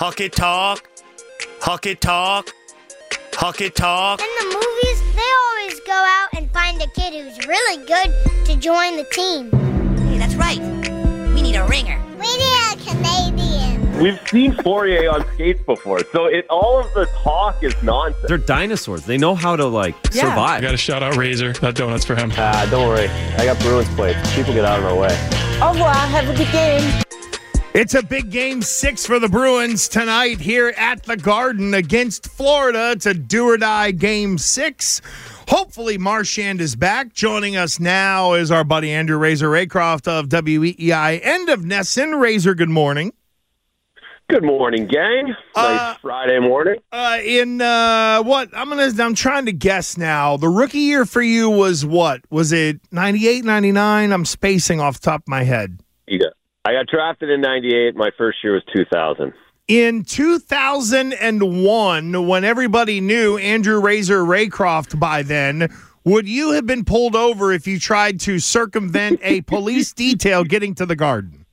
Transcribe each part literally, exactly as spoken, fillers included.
Hockey talk. Hockey talk. Hockey talk. In the movies, they always go out and find a kid who's really good to join the team. Hey, that's right. We need a ringer. We need a Canadian. We've seen Fourier on skates before, so it all of the talk is nonsense. They're dinosaurs. They know how to, like, Yeah. survive. I got to shout out Razor. That donut's for him. Ah, don't worry. I got Bruins plates. People get out of our way. Au revoir. Have a good game. It's a big game six for the Bruins tonight here at the Garden against Florida. It's a do-or-die game six. Hopefully Marchand is back. Joining us now is our buddy Andrew Razor Raycroft of W E E I and of Nesson. Razor, good morning. Good morning, gang. Nice Uh, Friday morning. Uh, in uh, what I'm gonna, I'm trying to guess now. The rookie year for you was what? Was it ninety-eight, ninety-nine? I'm spacing off the top of my head. You got, I got drafted in ninety-eight. My first year was two thousand. In two thousand one, when everybody knew Andrew Razor Raycroft by then, would you have been pulled over if you tried to circumvent a police detail getting to the Garden?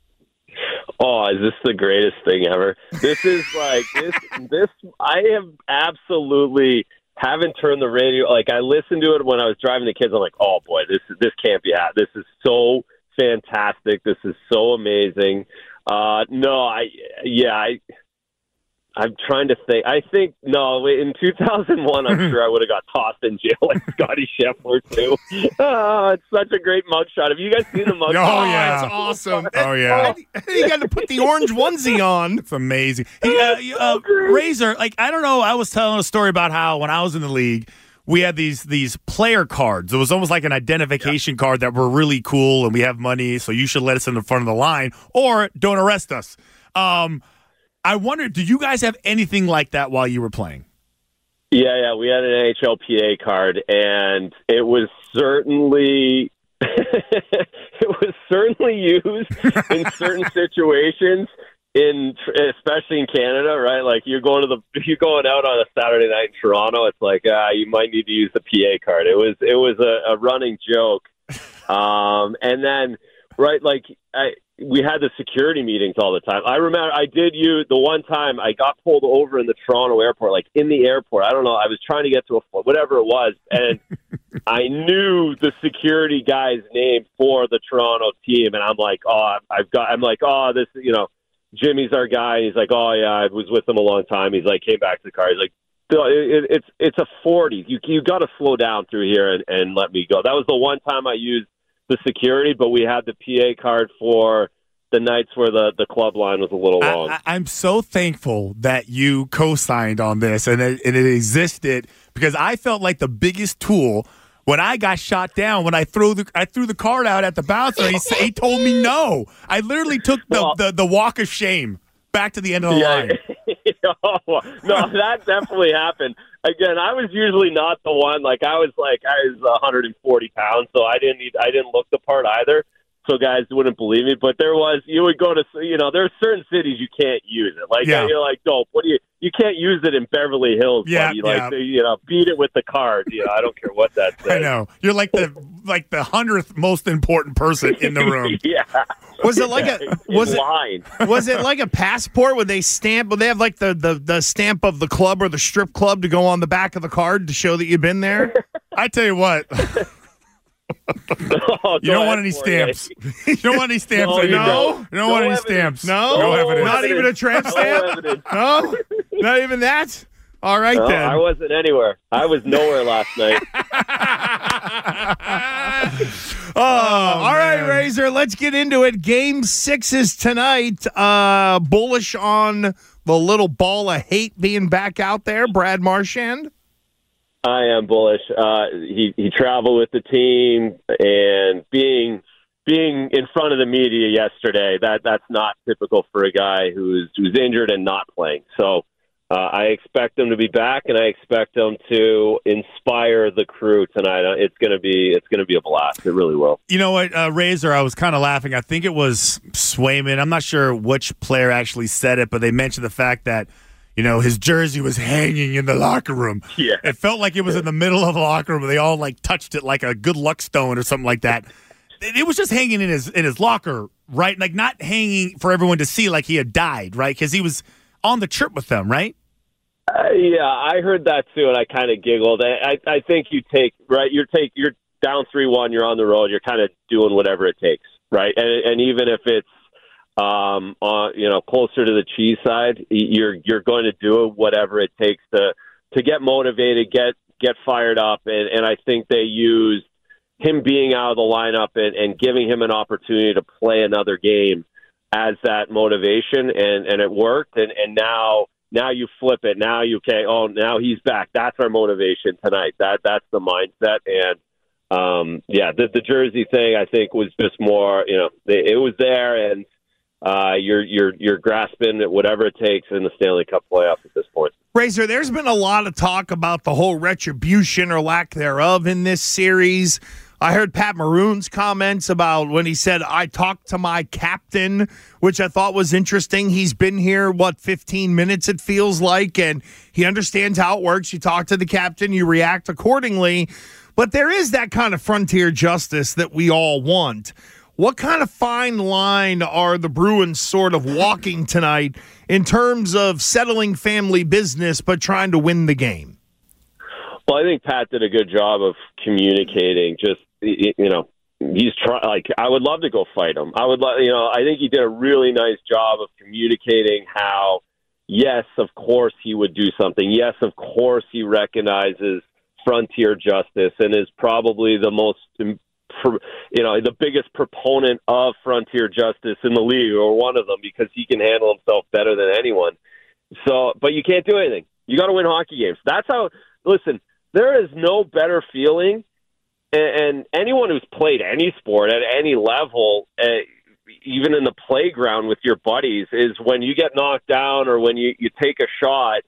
Oh, is this the greatest thing ever? This is like this. This I have absolutely haven't turned the radio. Like I listened to it when I was driving the kids. I'm like, oh boy, this is this can't be happening. This is so fantastic. This is so amazing. Uh, no, I yeah, I I'm trying to think. I think no, in two thousand one, I'm sure I would have got tossed in jail like Scotty Scheffler too. Oh, it's such a great mugshot. Have you guys seen the mugshot? Oh yeah, it's awesome. Oh, yeah. You got to put the orange onesie on. It's amazing. Hey, uh, you- uh, Razor, like, I don't know. I was telling a story about how when I was in the league, we had these these player cards. It was almost like an identification card that were really cool, and we have money, so you should let us in the front of the line or don't arrest us. Um, I wonder, do you guys have anything like that while you were playing? Yeah, yeah, we had an N H L P A card, and it was certainly it was certainly used in certain situations. In especially in Canada, right? Like you're going to the you're going out on a Saturday night in Toronto. It's like ah, you might need to use the P A card. It was it was a, a running joke, um, and then right like I, we had the security meetings all the time. I remember I did use the one time I got pulled over in the Toronto airport, like in the airport. I don't know. I was trying to get to a whatever it was, and I knew the security guy's name for the Toronto team, and I'm like, oh, I've got. I'm like, oh, this, you know. Jimmy's our guy. He's like, oh yeah, I was with him a long time. He's like, came back to the car. He's like, it, it, it's it's a forty. You you got to slow down through here and, and let me go. That was the one time I used the security, but we had the P A card for the nights where the, the club line was a little long. I, I, I'm so thankful that you co-signed on this and it, and it existed because I felt like the biggest tool when I got shot down, when I threw the I threw the card out at the bouncer, he, sa- he told me no. I literally took the, Well- the, the walk of shame back to the end of the Yeah. line. Oh, no, that definitely happened. Again, I was usually not the one. Like I was like I was one hundred forty pounds, so I didn't need, I didn't look the part either. So guys wouldn't believe me. But there was you would go to you know there's certain cities you can't use it. Like Yeah. you're like, dope. What do you you can't use it in Beverly Hills? Yeah, buddy. Like yeah. they, you know, beat it with the card. You know, I don't care what that says. I know. You're like the like the hundredth most important person in the room. Yeah. Was it like a was In it line. was it like a passport? Would they stamp? Would they have like the, the the stamp of the club or the strip club to go on the back of the card to show that you've been there? I tell you what, Oh, you go don't want ahead any for it. stamps. You don't want any stamps. No, you anymore. don't. You don't No want any evidence. stamps. No, No evidence. not even a tramp No stamp. evidence. No, not even that. All right No, then. I wasn't anywhere. I was nowhere last night. Oh, all right, Razor. Let's get into it. Game six is tonight. Uh, bullish on the little ball of hate being back out there, Brad Marchand. I am bullish. Uh, he he traveled with the team and being being in front of the media yesterday. That that's not typical for a guy who's who's injured and not playing. So uh, I expect him to be back, and I expect him to inspire the crew tonight. Uh, It's gonna be it's gonna be a blast. It really will. You know what, uh, Razor, I was kind of laughing. I think it was Swayman. I'm not sure which player actually said it, but they mentioned the fact that, you know, his jersey was hanging in the locker room. Yeah. It felt like it was in the middle of the locker room. They all, like, touched it like a good luck stone or something like that. It it was just hanging in his in his locker, right? Like, not hanging for everyone to see like he had died, right? Because he was on the trip with them, right? Uh, yeah, I heard that too, and I kind of giggled. I, I, I think you take right. You're take you're down three one. You're on the road. You're kind of doing whatever it takes, right? And and even if it's um, on, you know, closer to the cheese side, you're you're going to do whatever it takes to to get motivated, get get fired up, and and I think they used him being out of the lineup and, and giving him an opportunity to play another game as that motivation, and and it worked, and and now. Now you flip it. Now you okay. Oh, now he's back. That's our motivation tonight. That that's the mindset. And um, yeah, the, the jersey thing I think was just more. You know, it was there, and uh, you're you're you're grasping at whatever it takes in the Stanley Cup playoffs at this point. Razor, there's been a lot of talk about the whole retribution or lack thereof in this series. I heard Pat Maroon's comments about when he said, I talked to my captain, which I thought was interesting. He's been here, what, fifteen minutes it feels like, and he understands how it works. You talk to the captain, you react accordingly. But there is that kind of frontier justice that we all want. What kind of fine line are the Bruins sort of walking tonight in terms of settling family business but trying to win the game? Well, I think Pat did a good job of communicating. Just, you know, he's trying. Like, I would love to go fight him. I would love, you know, I think he did a really nice job of communicating how, yes, of course he would do something. Yes, of course he recognizes frontier justice and is probably the most, you know, the biggest proponent of frontier justice in the league, or one of them, because he can handle himself better than anyone. So, but you can't do anything. You got to win hockey games. That's how. Listen. There is no better feeling, and anyone who's played any sport at any level, uh, even in the playground with your buddies, is when you get knocked down or when you, you take a shot,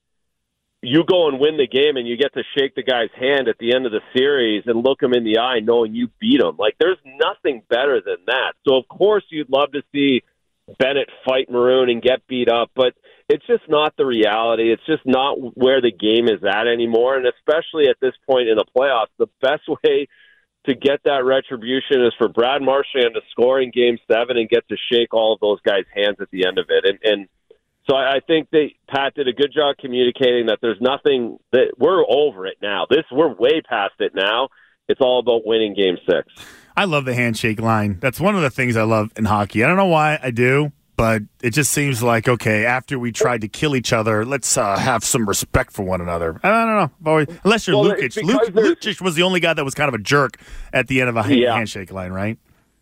you go and win the game, and you get to shake the guy's hand at the end of the series and look him in the eye knowing you beat him. Like, there's nothing better than that. So, of course, you'd love to see Bennett fight Maroon and get beat up, but it's just not the reality. It's just not where the game is at anymore. And especially at this point in the playoffs, the best way to get that retribution is for Brad Marchand to score in Game Seven and get to shake all of those guys' hands at the end of it. And, and so I, I think that Pat did a good job communicating that there's nothing that we're over it now. This we're way past it now. It's all about winning Game Six. I love the handshake line. That's one of the things I love in hockey. I don't know why I do, but it just seems like, okay, after we tried to kill each other, let's uh, have some respect for one another. I don't know. Always, unless you're well, Lukic. Luke, Lukic was the only guy that was kind of a jerk at the end of a hand, yeah. handshake line, right?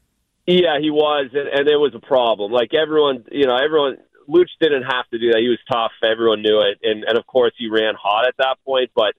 Yeah, he was, and, and it was a problem. Like, everyone, you know, everyone, Luch didn't have to do that. He was tough. Everyone knew it. And, and of course, he ran hot at that point, but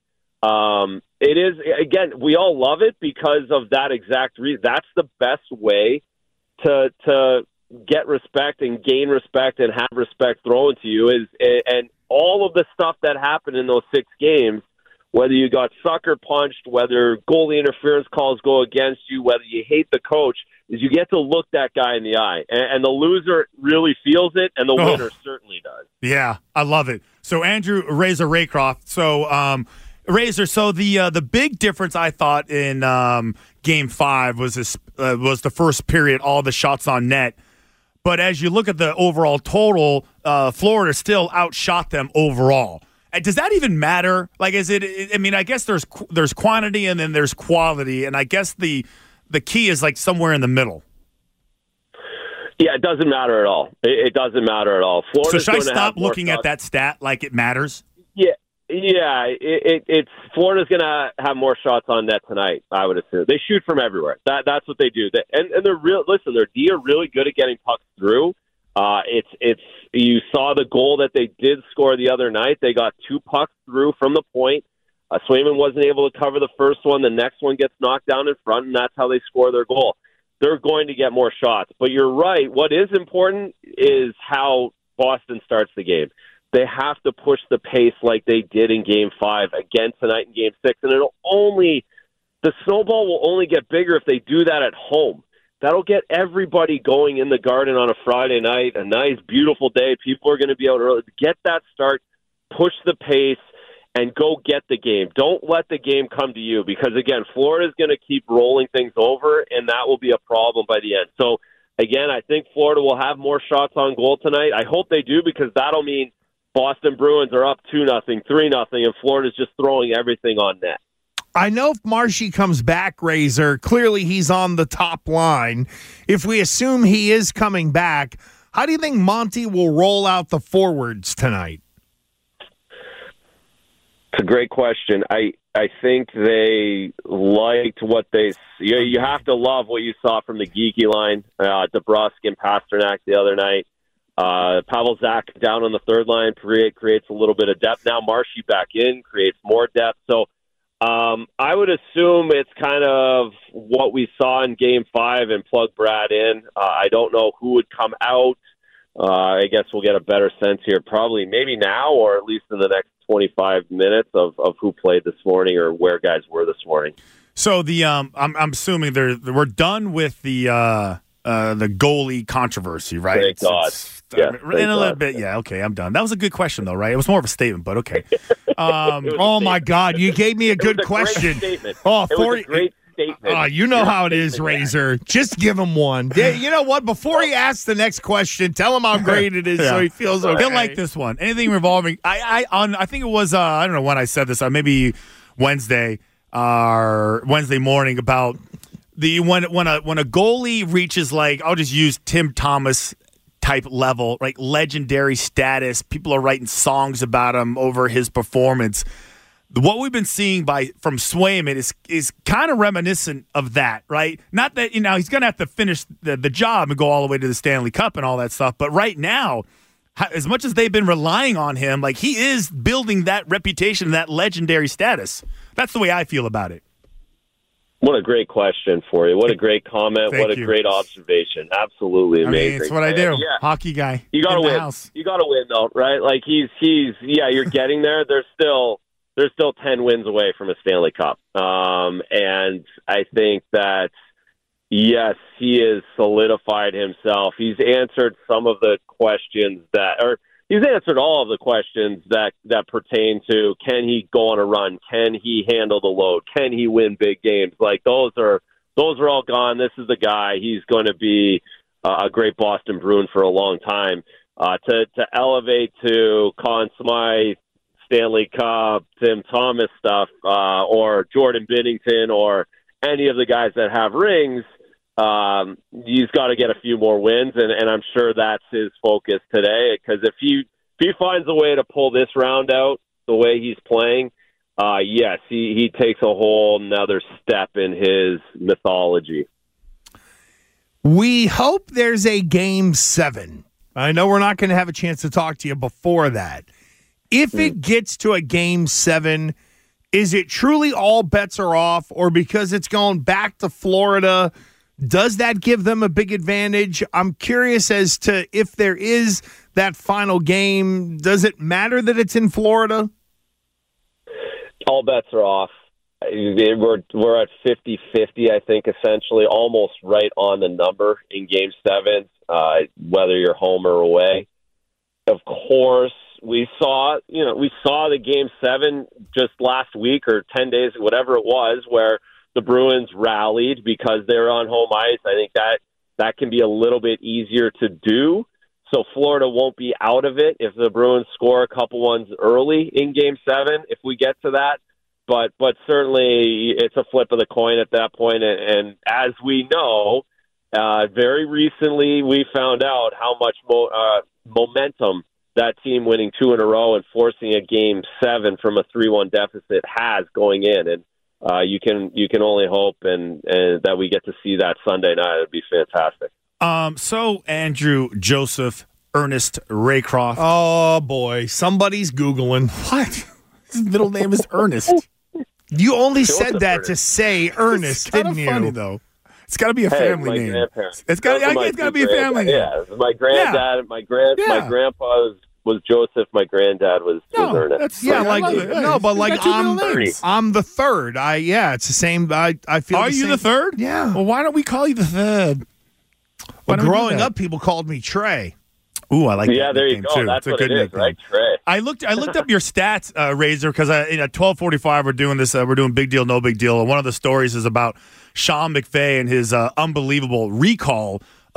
Um, it is, again, we all love it because of that exact reason. That's the best way to to get respect and gain respect and have respect thrown to you. Is and all of the stuff that happened in those six games, whether you got sucker punched, whether goalie interference calls go against you, whether you hate the coach, is you get to look that guy in the eye. And, and the loser really feels it, and the oh. winner certainly does. Yeah, I love it. So Andrew Razor Raycroft, so um Razor, so the uh, the big difference I thought in um, Game Five was this uh, was the first period, all the shots on net. But as you look at the overall total, uh, Florida still outshot them overall. And does that even matter? Like, is it? I mean, I guess there's there's quantity and then there's quality, and I guess the the key is like somewhere in the middle. Yeah, it doesn't matter at all. It, it doesn't matter at all. Florida's so should I going to stop have more looking shots. at that stat like it matters? Yeah. Yeah, it, it, it's Florida's going to have more shots on net tonight, I would assume. They shoot from everywhere. That That's what they do. They, and, and they're real. Listen, their D are really good at getting pucks through. Uh, it's it's you saw the goal that they did score the other night. They got two pucks through from the point. Uh, Swayman wasn't able to cover the first one. The next one gets knocked down in front, and that's how they score their goal. They're going to get more shots. But you're right. What is important is how Boston starts the game. They have to push the pace like they did in Game Five again tonight in Game Six, and it'll only the snowball will only get bigger if they do that at home. That'll get everybody going in the Garden on a Friday night, a nice, beautiful day. People are going to be out early. Get that start, push the pace, and go get the game. Don't let the game come to you because, again, Florida's going to keep rolling things over, and that will be a problem by the end. So, again, I think Florida will have more shots on goal tonight. I hope they do because that'll mean Boston Bruins are up two nothing, three nothing, and Florida's just throwing everything on net. I know if Marshy comes back, Razor, clearly he's on the top line. If we assume he is coming back, how do you think Monty will roll out the forwards tonight? It's a great question. I I think they liked what they. You, you have to love what you saw from the Geeky line, uh, DeBrusk and Pasternak the other night. Uh, Pavel Zach down on the third line create, creates a little bit of depth. Now Marshy back in creates more depth. So um, I would assume it's kind of what we saw in Game Five and plug Brad in. Uh, I don't know who would come out. Uh, I guess we'll get a better sense here, probably maybe now or at least in the next twenty-five minutes of, of who played this morning or where guys were this morning. So the um, I'm I'm assuming they're we're done with the uh, uh, the goalie controversy, right? Thank God. It's, Yeah, in a little bit, yeah. Okay, I'm done. That was a good question, though, right? It was more of a statement, but okay. Um, oh my God, you gave me a good it was a question. Great statement. Oh, it forty was a great statement. Oh, you know Your how it is, statement, Razor. Just give him one. Yeah, you know what? Before he asks the next question, tell him how great it is, Yeah. so he feels okay. He'll like this one. Anything revolving. I I on. I think it was. Uh, I don't know when I said this. Uh, maybe Wednesday or Wednesday morning about the when when a when a goalie reaches like I'll just use Tim Thomas type level, like legendary status. People are writing songs about him over his performance. What we've been seeing by from Swayman is is kind of reminiscent of that, right? Not that, you know, he's going to have to finish the, the job and go all the way to the Stanley Cup and all that stuff. But right now, as much as they've been relying on him, like he is building that reputation, that legendary status. That's the way I feel about it. What a great question for you. What a great comment. Thank what a you. great observation. Absolutely amazing. I mean, it's what I do. Yeah. Hockey guy. You got to in the win. house. You got to win, though, right? Like he's he's yeah. You're getting there. There's still there's still ten wins away from a Stanley Cup, um, and I think that yes, he has solidified himself. He's answered some of the questions that, or he's answered all of the questions that that pertain to can he go on a run, can he handle the load, can he win big games? Like those are those are all gone. This is the guy. He's going to be uh, a great Boston Bruin for a long time. Uh, to to elevate to Conn Smythe, Stanley Cup, Tim Thomas stuff, uh, or Jordan Binnington, or any of the guys that have rings. Um, he's got to get a few more wins, and, and I'm sure that's his focus today. Because if he if he finds a way to pull this round out the way he's playing, uh, yes, he, he takes a whole another step in his mythology. We hope there's a game seven. I know we're not going to have a chance to talk to you before that. If it gets to a game seven, is it truly all bets are off, or because it's going back to Florida, does that give them a big advantage? I'm curious as to if there is that final game, does it matter that it's in Florida? All bets are off. We're we're at fifty-fifty, I think, essentially, almost right on the number in Game seven, uh, whether you're home or away. Of course, we saw, you know, we saw the Game seven just last week or ten days, whatever it was, where the Bruins rallied because they're on home ice. I think that that can be a little bit easier to do. So Florida won't be out of it if the Bruins score a couple ones early in Game seven, if we get to that. But but certainly it's a flip of the coin at that point. And, and as we know, uh, very recently we found out how much mo- uh, momentum that team winning two in a row and forcing a Game seven from a three one deficit has going in. And uh, you can you can only hope and, and that we get to see that Sunday night. It would be fantastic. Um. So Andrew Joseph Ernest Raycroft. Oh, boy. Somebody's Googling. What? His middle name is Ernest. You only Joseph said that Ernest. to say Ernest, It's kinda didn't you? funny, though. It's got to be a Hey, family my name. grandparents. It's got. Those are I my it's got to two be a family name. granddads. Yeah, my granddad, my grand, Yeah. my grandpa was, was Joseph. My granddad was, was No, Ernest. that's Yeah, I like love it. no, Hey, but you like got two I'm, middle names. I'm the third. I yeah, it's the same. I I feel. Are the you same. the third? Yeah. Well, why don't we call you the third? Why Well, don't we do growing that? up, people called me Trey. Ooh, I like Yeah, that there you nickname, go. too. That's It's a what good it is, nickname. right, Trey? I looked. I looked up your stats, uh, Razor, because I, you know, twelve forty-five. We're doing this. Uh, we're doing big deal, no big deal. And one of the stories is about Sean McVay and his uh, unbelievable recall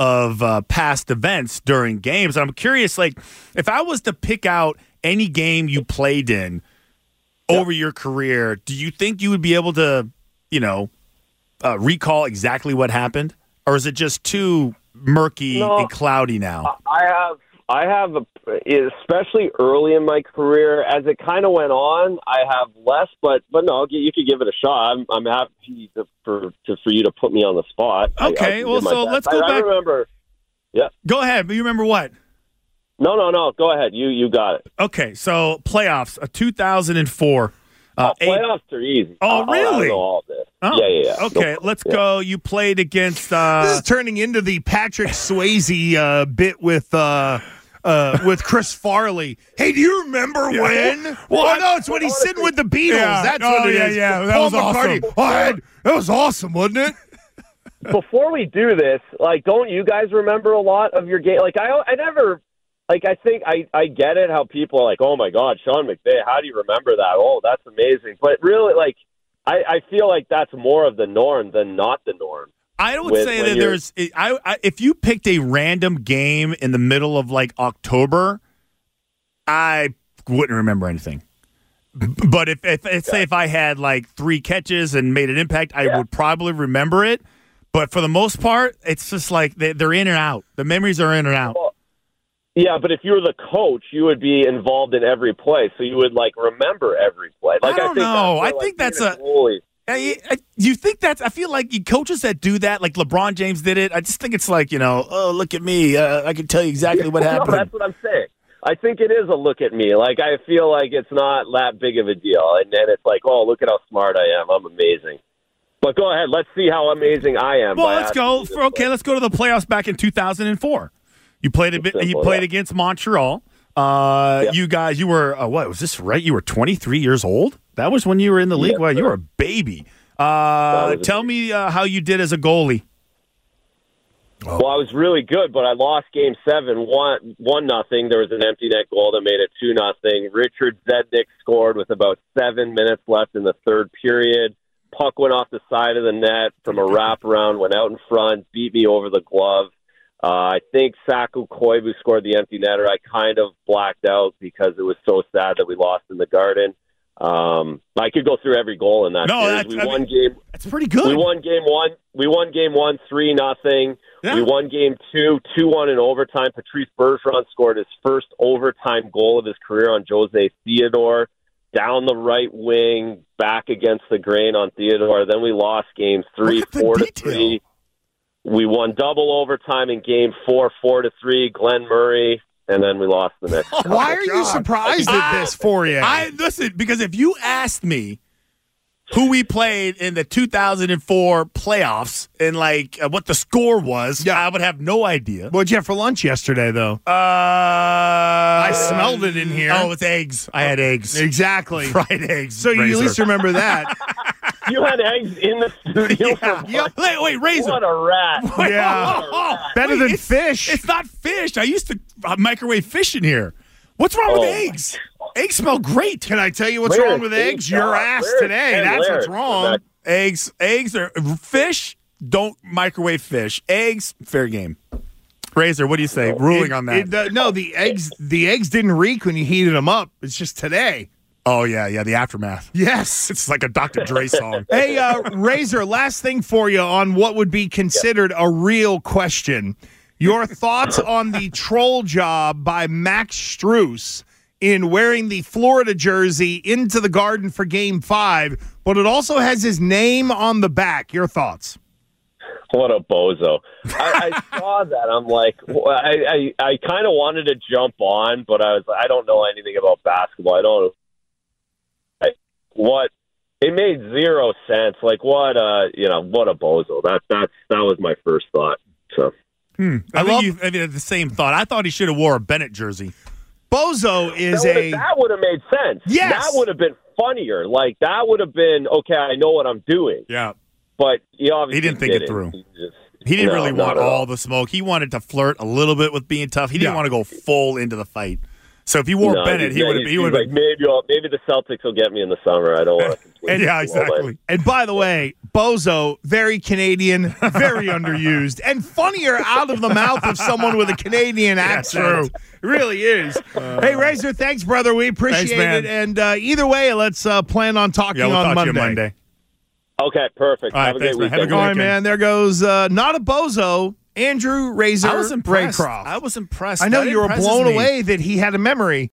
of uh, past events during games. I'm curious, like, if I was to pick out any game you played in over your career, do you think you would be able to, you know, uh, recall exactly what happened? Or is it just too murky No, and cloudy now? I have, I have, a, especially early in my career, as it kind of went on, I have less. But, but no, you could give it a shot. I'm, I'm happy to, for to, for you to put me on the spot. Okay, I, I well, so let's go I, back. I remember. Yeah. Go ahead. But you remember what? No, no, no. Go ahead. You, you got it. Okay, so playoffs, uh, two thousand four. Uh, oh, playoffs eight, are easy. Oh, really? I know all this. Oh, yeah, yeah, yeah. Okay, no, let's yeah. go. You played against. Uh, This is turning into the Patrick Swayze uh, bit with uh, uh, with Chris Farley. Hey, do you remember Yeah. when? Well, oh no, it's when he's sitting with the Beatles. Yeah. That's Oh, what it yeah, is. yeah. That Paul was McCartney. awesome. Oh, I had- that was awesome, wasn't it? Before we do this, like, don't you guys remember a lot of your game? Like, I, I never, like, I think I, I get it how people are like, oh my God, Sean McVay, how do you remember that? Oh, that's amazing. But really, like, I, I feel like that's more of the norm than not the norm. I don't When- say when that you're- there's. I, I if you picked a random game in the middle of like October, I wouldn't remember anything. But if, if, if say if I had like three catches and made an impact, I Yeah. would probably remember it. But for the most part, it's just like they, they're in and out. The memories are in and out. Well, yeah, but if you were the coach, you would be involved in every play, so you would, like, remember every play. Like, I don't think know. That's where, I like, think that's being a- goalie- I, I, you think that's? I feel like you coaches that do that, like LeBron James did it. I just think it's like, you know, oh, look at me. Uh, I can tell you exactly what No, happened. that's what I'm saying. I think it is a look at me. Like, I feel like it's not that big of a deal. And then it's like, oh, look at how smart I am. I'm amazing. But go ahead. Let's see how amazing I am. Well, by let's asking go. you this For, okay, question. let's go to the playoffs back in two thousand four. You played a bit. Simple, you played yeah. against Montreal. Uh, Yeah. You guys, you were uh, what was this? Right? You were twenty-three years old. That was when you were in the league. Yes, Wow, you sir. were a baby. Uh, was a tell me uh, how you did as a goalie. Well, I was really good, but I lost Game Seven, one one nothing. There was an empty net goal that made it two nothing. Richard Zednik scored with about seven minutes left in the third period. Puck went off the side of the net from a wraparound, went out in front, beat me over the glove. Uh, I think Saku Koivu scored the empty netter. I kind of blacked out because it was so sad that we lost in the Garden. Um, I could go through every goal in that No, series. that's- We I won mean, game. That's pretty good. We won game one. We won game one, three nothing. Yeah. We won game two, two one in overtime. Patrice Bergeron scored his first overtime goal of his career on Jose Theodore. Down the right wing, back against the grain on Theodore. Then we lost games three, Look at the four to detail. three. We won double overtime in game four, four to three. Glenn Murray, and then we lost the next. Why are you surprised at this for you? I listen because if you asked me who we played in the two thousand four playoffs and like uh, what the score was, Yeah. I would have no idea. What'd you have for lunch yesterday, though? Uh, I smelled it in here. Oh, it's eggs. I had eggs. Exactly. Fried eggs. So you at Razor. least remember that. You had eggs in the studio. Yeah. for Yep. Wait, wait, Razor. What a rat! Yeah. Better Wait, than it's- fish. It's not fish. I used to uh, microwave fish in here. What's wrong Oh, with my eggs? Eggs smell great. Can I tell you what's Where's wrong with King eggs? Your John? ass Where's today. Ken That's Laird what's from wrong. that- Eggs, eggs are fish. Don't microwave fish. Eggs, fair game. Razor, what do you say? Ruling It- on that. it, uh, no, the eggs. The eggs didn't reek when you heated them up. It's just today. oh yeah, yeah. The aftermath. Yes. It's like a Doctor Dre song. Hey, uh, Razor. Last thing for you on what would be considered a real question. Your thoughts on the troll job by Max Strus in wearing the Florida jersey into the Garden for Game Five, but it also has his name on the back. Your thoughts? What a bozo! I, I saw that. I'm like, well, I, I, I kind of wanted to jump on, but I was, I don't know anything about basketball. I don't. I, what? It made zero sense. Like, what? Uh, you know, what a bozo. That, that's that was my first thought. So. I, I think love- you I mean, the same thought. I thought he should have wore a Bennett jersey. Bozo is That would've- a that would have made sense. Yes. That would have been funnier. Like, that would have been, okay, I know what I'm doing. Yeah. But he obviously He didn't think it didn't. through. He, just, He didn't no, really not want at all the smoke. He wanted to flirt a little bit with being tough. He didn't Yeah. want to go full into the fight. So if he wore No, Bennett, he yeah, would have. he's- He he's would like have. maybe I'll, maybe the Celtics will get me in the summer. I don't want to. And yeah, exactly. And by the way, Bozo, very Canadian, very underused, and funnier out of the mouth of someone with a Canadian accent. It really is. Uh, hey, Razor, thanks, brother. We appreciate Thanks, man. it. And uh, either way, let's uh, plan on talking Yeah, we'll on talk to Monday. you Monday. Okay, perfect. All right, Have a thanks, great man. Have a weekend. good All right, weekend. man. There goes uh, not a Bozo, Andrew Razor I was impressed. Raycroft. I was impressed. I know That you were impresses blown me. away that he had a memory